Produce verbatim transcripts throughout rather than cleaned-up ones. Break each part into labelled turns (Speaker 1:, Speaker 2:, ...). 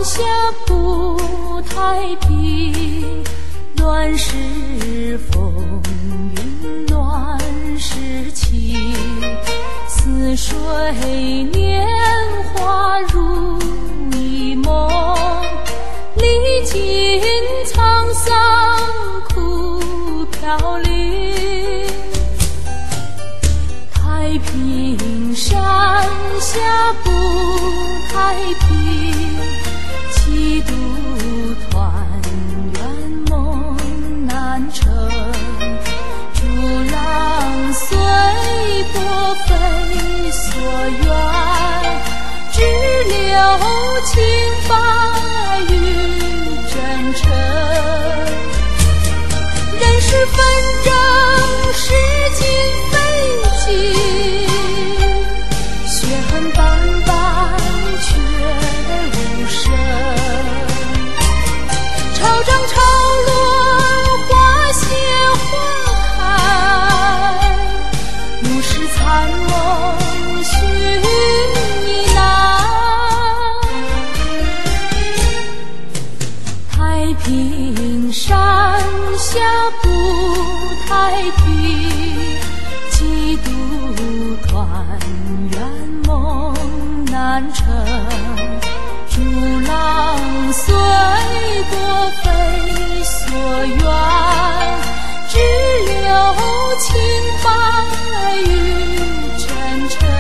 Speaker 1: 下不太平，乱世风云乱世情，似水年华如一梦，历经沧桑苦飘零。太平山下不太平，几度团圆梦难成。逐浪随波飞所愿，只留清白与真诚。人世纷争，世经非己，血痕斑斑却无声。潮涨潮落，花谢花开，如是残梦寻呢喃。太平山下不太平，几度团圆梦难成。逐浪随波飞所愿，只留清白与真诚。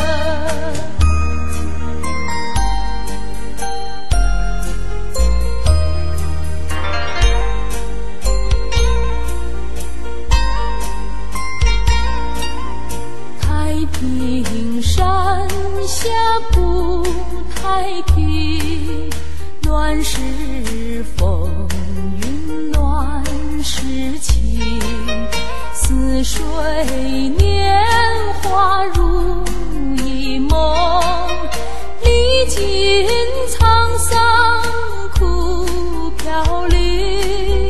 Speaker 1: 太平山下不太平，乱世风云乱世情，似水年华如一梦，历经沧桑苦飘零。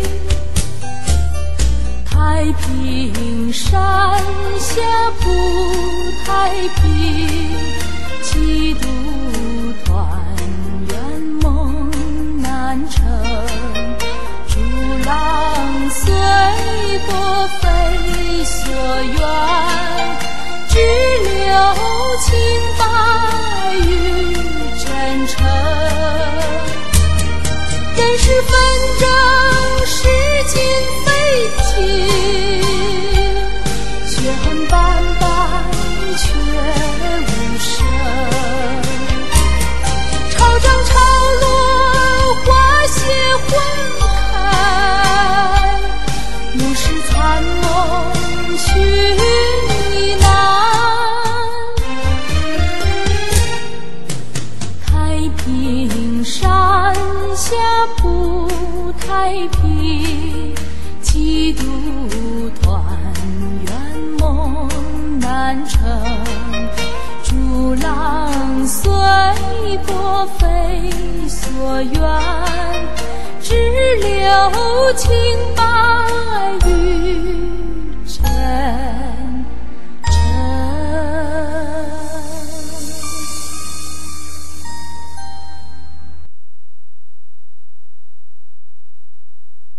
Speaker 1: 太平山下不太平，几度团圆梦难成。逐浪随波飞所愿，只留清白与真诚。人世纷争，世经非己，血痕斑斑却无声。潮涨潮落，花谢花开，如是残梦寻呢喃。太平山下不太平，几度团圆梦难成。逐浪随波飞所愿，只留清白与